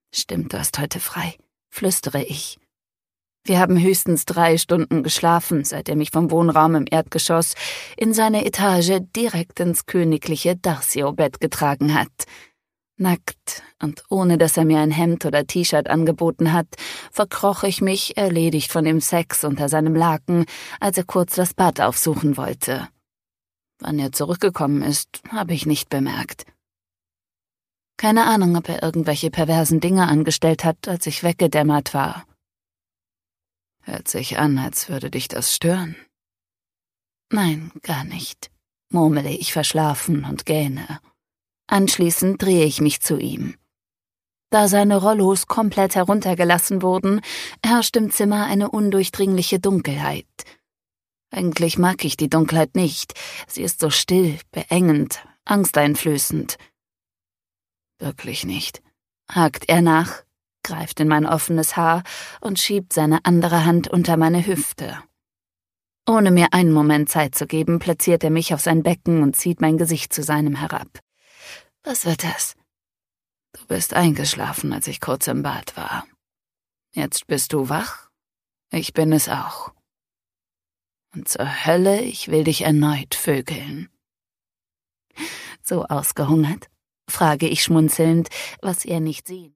»Stimmt, du hast heute frei«, flüstere ich. Wir haben höchstens 3 Stunden geschlafen, seit er mich vom Wohnraum im Erdgeschoss in seine Etage direkt ins königliche Darcio-Bett getragen hat. Nackt und ohne dass er mir ein Hemd oder T-Shirt angeboten hat, verkroch ich mich, erledigt von dem Sex, unter seinem Laken, als er kurz das Bad aufsuchen wollte. Wann er zurückgekommen ist, habe ich nicht bemerkt. Keine Ahnung, ob er irgendwelche perversen Dinge angestellt hat, als ich weggedämmert war. Hört sich an, als würde dich das stören. Nein, gar nicht, murmele ich verschlafen und gähne. Anschließend drehe ich mich zu ihm. Da seine Rollos komplett heruntergelassen wurden, herrscht im Zimmer eine undurchdringliche Dunkelheit. Eigentlich mag ich die Dunkelheit nicht. Sie ist so still, beengend, angsteinflößend. Wirklich nicht, hakt er nach, greift in mein offenes Haar und schiebt seine andere Hand unter meine Hüfte. Ohne mir einen Moment Zeit zu geben, platziert er mich auf sein Becken und zieht mein Gesicht zu seinem herab. Was wird das? Du bist eingeschlafen, als ich kurz im Bad war. Jetzt bist du wach? Ich bin es auch. Und zur Hölle, ich will dich erneut vögeln. So ausgehungert? Frage ich schmunzelnd, was er nicht sieht.